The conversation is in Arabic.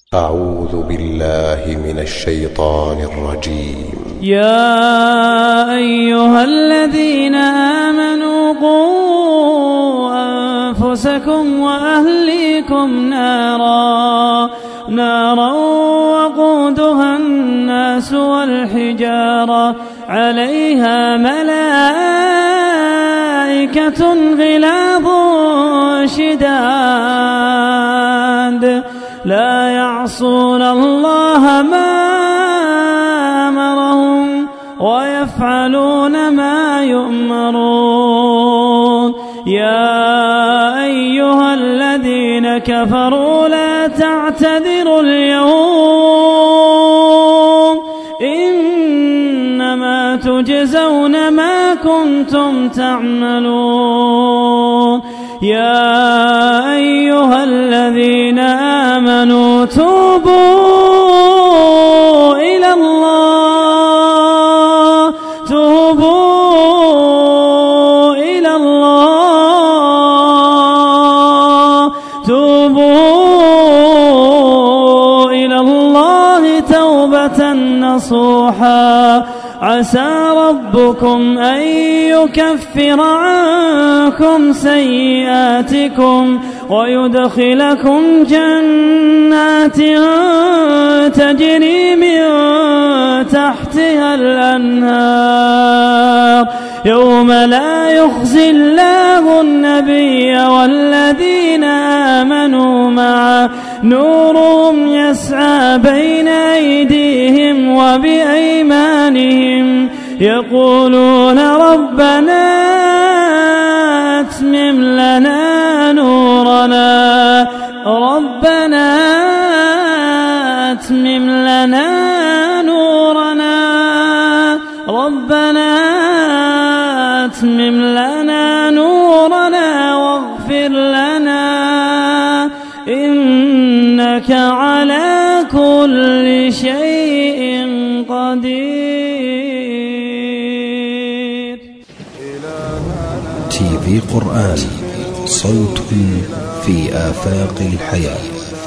أعوذ بالله من الشيطان الرجيم. يا أيها الذين آمنوا قوا أنفسكم وأهليكم نارا وقودها الناس والحجارة عليها ملائكة غلاظ شداد لا يعصون الله ما أمرهم ويفعلون ما يؤمرون. يا أيها الذين كفروا لا تعتذروا اليوم إنما تجزون ما كنتم تعملون. يا أيها الذين آمنوا توبوا إلى الله توبة نصوحا عسى ربكم أن يكفر عنكم سيئاتكم ويدخلكم جنات تجري من تحتها الأنهار يوم لا يخزي الله النبي والذين آمنوا معه نورهم يسعى بين أيديهم وبأيمانهم يقولون ربنا أتمم لنا نورنا واغفر لنا إنك على كل شيء قدير. TV قرآن، صوت في آفاق الحياة.